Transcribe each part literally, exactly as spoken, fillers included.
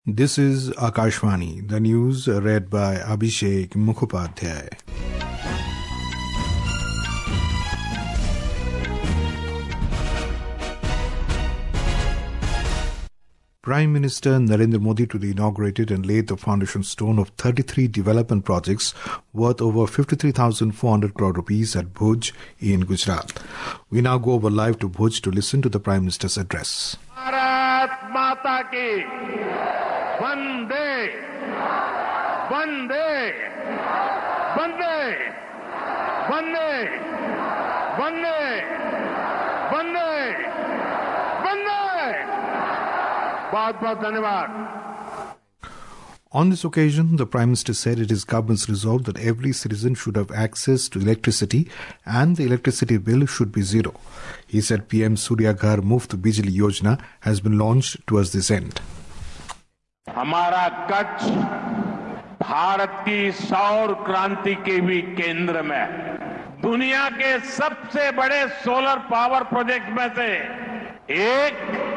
This is Akashvani, the news read by Abhishek Mukhopadhyay. Prime Minister Narendra Modi today inaugurated and laid the foundation stone of thirty-three development projects worth over fifty-three thousand four hundred crore rupees at Bhuj in Gujarat. We now go over live to Bhuj to listen to the Prime Minister's address. Bharat Mata ki Vande Vande Vande Vande Vande Vande Vande बहुत-बहुत धन्यवाद. On this occasion, the Prime Minister said it is government's resolve that every citizen should have access to electricity and the electricity bill should be zero. He said P M Surya Ghar Muft Bijli Yojana has been launched towards this end. हमारा कच्छ भारत की सौर क्रांति के भी केंद्र में दुनिया के सबसे बड़े सोलर पावर प्रोजेक्ट में से एक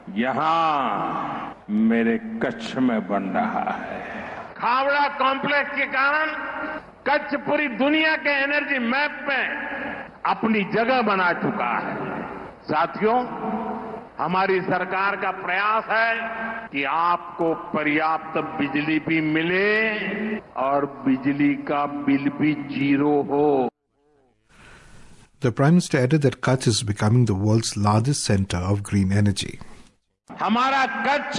यहां मेरे कच्छ में बन रहा है. खावड़ा कॉम्प्लेक्स के कारण कच्छ पूरी दुनिया के एनर्जी मैप में अपनी जगह बना चुका है. साथियों, हमारी सरकार का प्रयास है कि आपको पर्याप्त बिजली भी मिले और बिजली का बिल भी जीरो हो. The Prime Minister added that Kutch is becoming the world's largest center of green energy. हमारा कच्छ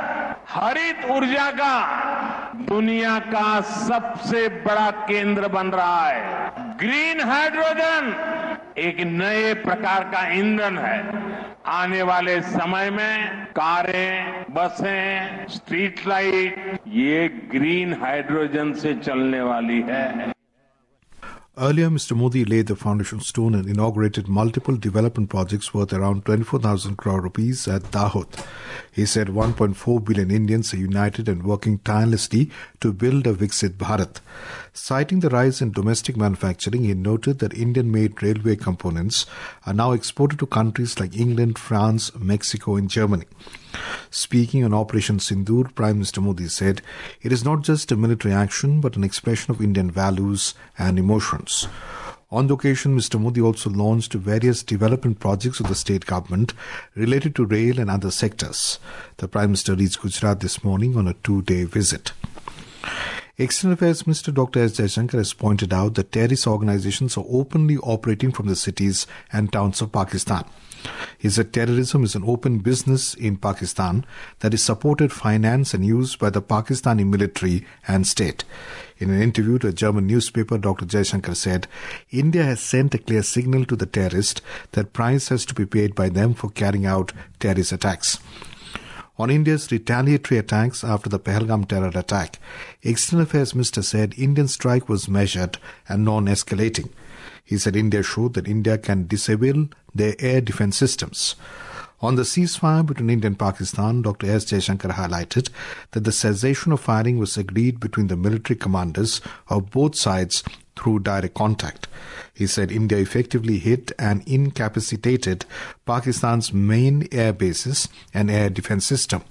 हरित ऊर्जा का दुनिया का सबसे बड़ा केंद्र बन रहा है. ग्रीन हाइड्रोजन एक नए प्रकार का ईंधन है. आने वाले समय में कारें, बसें, स्ट्रीट लाइट ये ग्रीन हाइड्रोजन से चलने वाली है. Earlier, Mister Modi laid the foundation stone and inaugurated multiple development projects worth around twenty-four thousand crore rupees at Dahod. He said one point four billion Indians are united and working tirelessly to build a Viksit Bharat. Citing the rise in domestic manufacturing, he noted that Indian-made railway components are now exported to countries like England, France, Mexico and Germany. Speaking on Operation Sindoor, Prime Minister Modi said, "It is not just a military action but an expression of Indian values and emotions." On the occasion, Mister Modi also launched various development projects of the state government related to rail and other sectors. The Prime Minister reached Gujarat this morning on a two-day visit. External Affairs Minister Doctor S. Jaishankar has pointed out that terrorist organizations are openly operating from the cities and towns of Pakistan. He said terrorism is an open business in Pakistan that is supported, financed and used by the Pakistani military and state. In an interview to a German newspaper, Doctor Jaishankar said, India has sent a clear signal to the terrorists that price has to be paid by them for carrying out terrorist attacks. On India's retaliatory attacks after the Pahalgam terror attack, External Affairs Minister said Indian strike was measured and non-escalating. He said India showed that India can disable their air defense systems. On the ceasefire between India and Pakistan, Doctor S. Jaishankar highlighted that the cessation of firing was agreed between the military commanders of both sides through direct contact. He said India effectively hit and incapacitated Pakistan's main air bases and air defense system.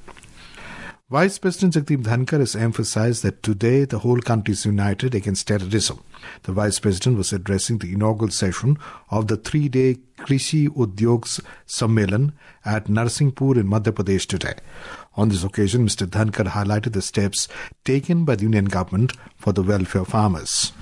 Vice President Jagdeep Dhankar has emphasized that today the whole country is united against terrorism. The Vice President was addressing the inaugural session of the three-day Krishi Udyogs Sammelan at Narsinghpur in Madhya Pradesh today. On this occasion, Mister Dhankar highlighted the steps taken by the Union government for the welfare of farmers.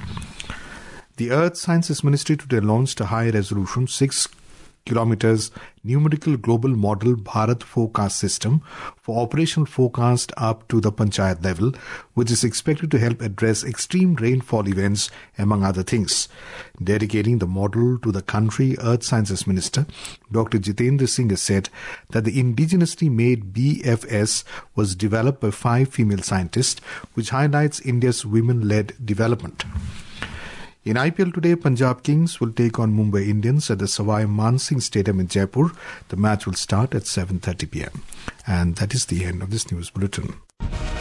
The Earth Sciences Ministry today launched a high-resolution six kilometers numerical global model Bharat forecast system for operational forecast up to the panchayat level, which is expected to help address extreme rainfall events, among other things. Dedicating the model to the country, Earth Sciences Minister Doctor Jitendra Singh has said that the indigenously made B F S was developed by five female scientists, which highlights India's women-led development. In I P L today, Punjab Kings will take on Mumbai Indians at the Savai Mansingh Stadium in Jaipur. The match will start at seven thirty p.m. And that is the end of this news bulletin.